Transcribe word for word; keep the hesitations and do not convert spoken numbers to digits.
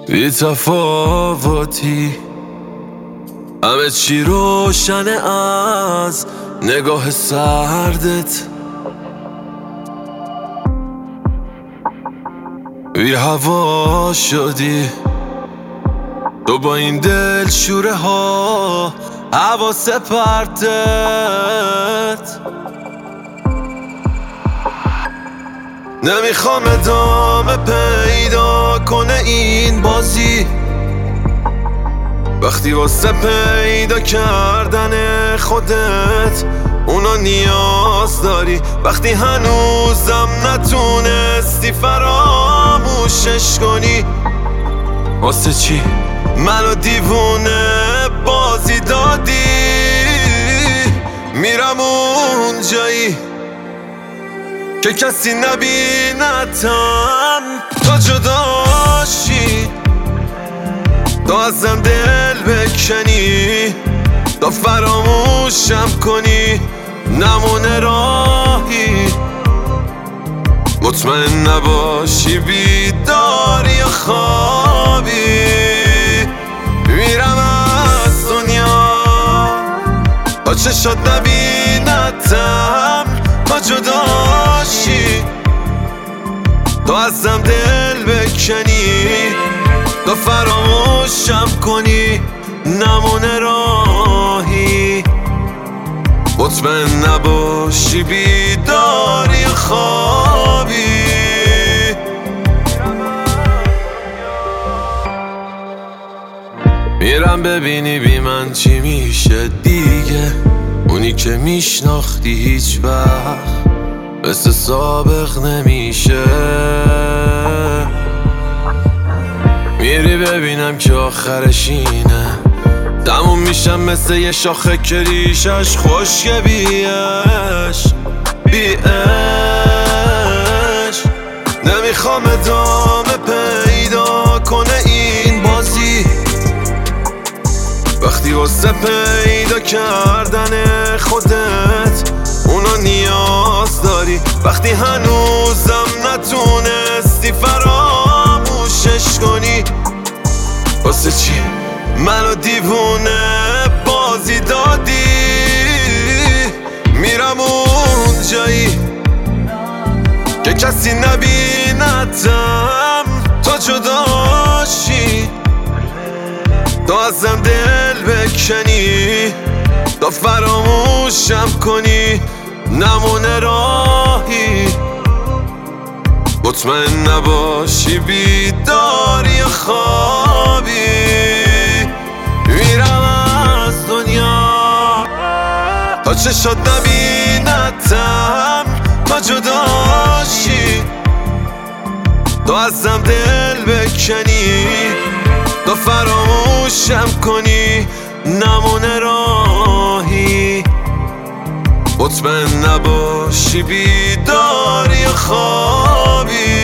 بی تفاوتی، همه چی روشنه از نگاه سردت. بی هوا شدی تو با این دل شوره ها، حواس پرتت. نمیخوام ادامه پیدا کنه این بازی، وقتی واسه پیدا کردن خودت اونا نیاز داری، وقتی هنوزم نتونستی فراموشش کنی. واسه چی منو دیوونه بازی دادی؟ میرم اون جایی که کسی نبینتم، تا جداشی، تا ازم دل بکنی، تا فراموشم کنی، نمونه راهی. مطمئن نباشی بیداری یا خوابی، میرم از دنیا تا چشات نبینتم، تا جداشی، تا ازم دل بکنی، تا فراموشم کنی، نمونه راهی. مطمئن نباشی بیداری یا خوابی. میرم ببینی بی من چی میشه دیگه، اونی که میشناختی هیچ وقت مثل سابق نمیشه. میری ببینم که آخرش اینه، تموم میشم مثل یه شاخه که ریشش خشکه. بیش بیش نمیخوام ادامه پیدا کنه این بازی، وقتی واسه پیدا کردن خودت اونا نیاز داری، وقتی هنوزم نتونستی فراموشش کنی. واسه چی منو دیوونه بازی دادی؟ میرم اون جایی که کسی نبینتم، تا جداشی، تا ازم دل بکنی، تا فراموشم کنی، نمونه راهی. مطمئن نباشی بیداری یا خوابی، میرم از دنیا تا چشات نبینتم، تا جداشی، تا ازم دل بکنی، تا فراموشم کنی، نمونه راهی. مطمئن نباشی بیداری یا خوابی.